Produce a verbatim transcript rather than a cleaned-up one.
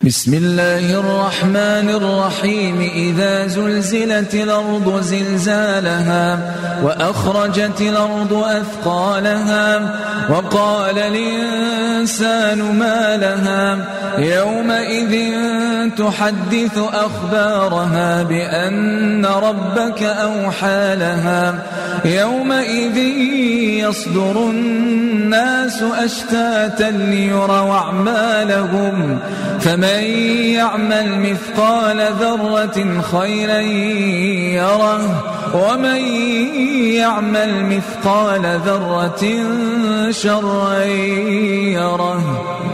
بسم الله الرحمن الرحيم إذا زلزلت الأرض زلزالها وأخرجت الأرض أثقالها وقال الإنسان ما لها يومئذ تحدث أخبارها بأن ربك أوحى لها يومئذ يصدر الناس أشتاتا ليروا أعمالهم فمن يعمل مثقال ذرة خيرا يره ومن يعمل مثقال ذرة شرا يره.